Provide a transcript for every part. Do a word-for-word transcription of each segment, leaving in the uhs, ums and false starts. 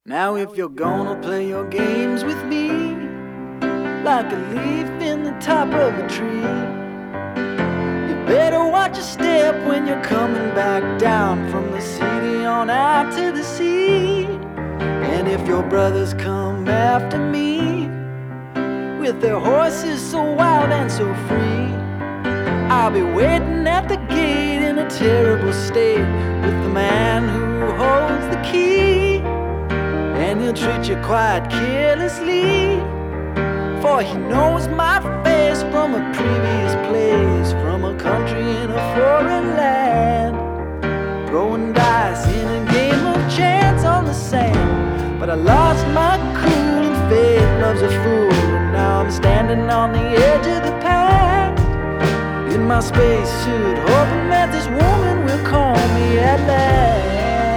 Now if you're gonna play your games with me, like a leaf in the top of a tree, you better watch your step when you're coming back down from the city on out to the sea. And if your brothers come after me with their horses so wild and so free, I'll be waiting at the gate in a terrible state with the man who holds the key. And he'll treat you quite carelessly, for he knows my face from a previous place, from a country in a foreign land, throwing dice in a game of chance on the sand. But I lost my cool and fate loves a fool, and now I'm standing on the edge of the past in my spacesuit, hoping that this woman will call me at last.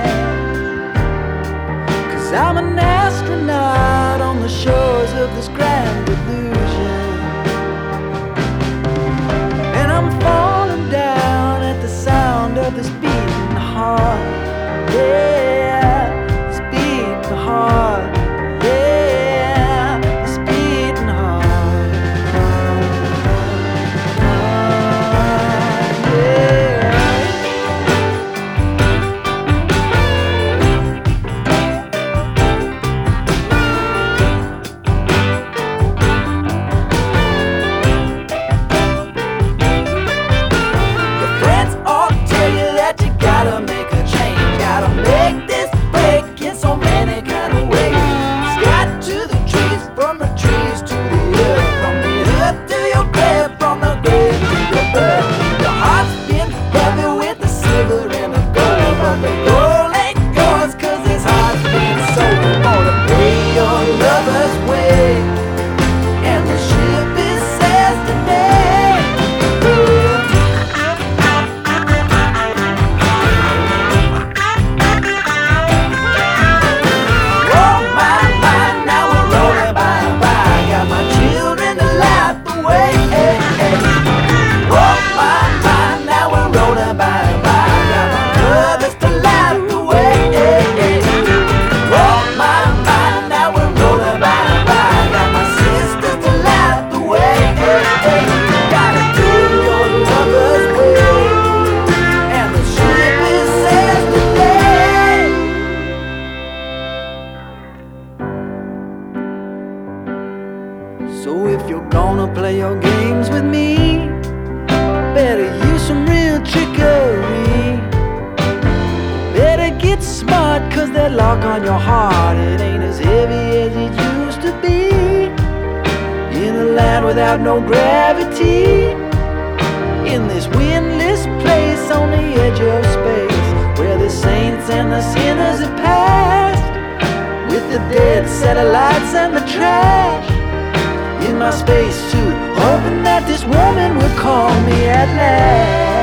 I'm an astronaut on the shores of this grand illusion, and I'm falling down at the sound of this beating heart. Yeah, this beating heart. Yeah, this beating heart. Yeah. So if you're gonna play your games with me, better use some real trickery. Better get smart, cause that lock on your heart, it ain't as heavy as it used to be. In a land without no gravity, in this windless place on the edge of space, where the saints and the sinners have passed, with the dead satellites and the trash, in my spacesuit, hoping that this woman will call me at last.